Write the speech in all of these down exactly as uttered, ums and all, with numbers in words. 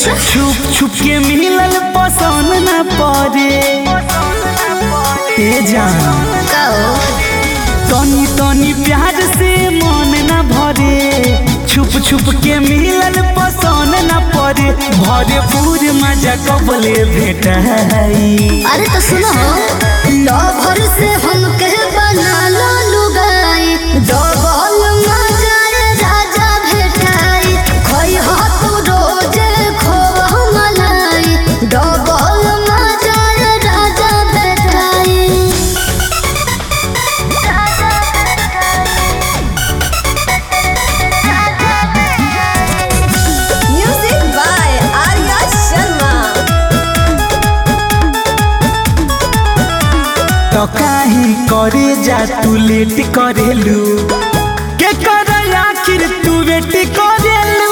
अच्छा छुप छुप के मिलल पसंद न पड़े ए जान तनी तनी प्यार से मन न भरे छुप छुप के मिलल पसंद न पड़े भरे पूर मजा कबले भेट अरे तो सुनो लवर से हम कह बना लो लुगाई डबल मजा राजा भेटाई खोई हो तू रोज खोवा मलाई डबल मजा राजा भेटाई म्यूजिक बाय आर्या शर्मा। तो काहे करे जा तू लेट करेलू के कर आखिर तू वेट करेलू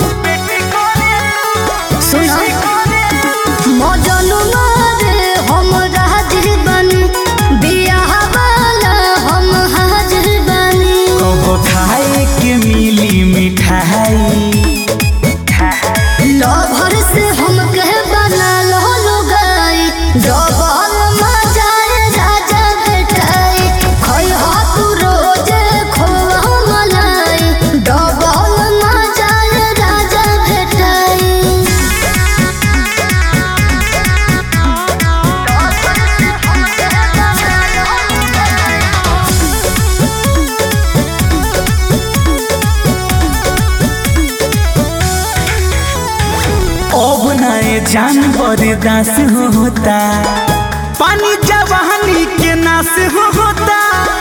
सुनो मजनू मारे हम हाजिर बनी बियाह वाला हम हाजिर बनी कब खाए के मिली मिठाई लवर से हम कह बना लो लुगाई डबल मजा राजा भेटाई खोई हो तू रोज खोवा मलाई डबल मजा राजा भेटाई अब नए जानवर दास होता पानी जवानी के नाश होता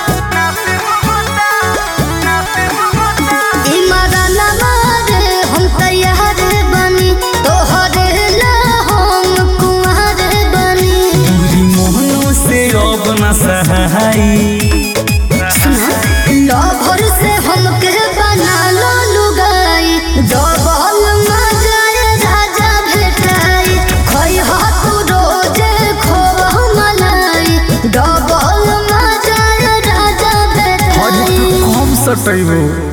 इमरान मारे हम तैयार बनी तोहरे ला हम कुंवर बनी पूरी मोहनों से अब न सहाई लवर से हम कह बना लो लुगाई डबल मजा राजा भेटाई खोई हो तू रोज खोवा मलाई डबल मजा राजा और भेटाई तू कम सटैबो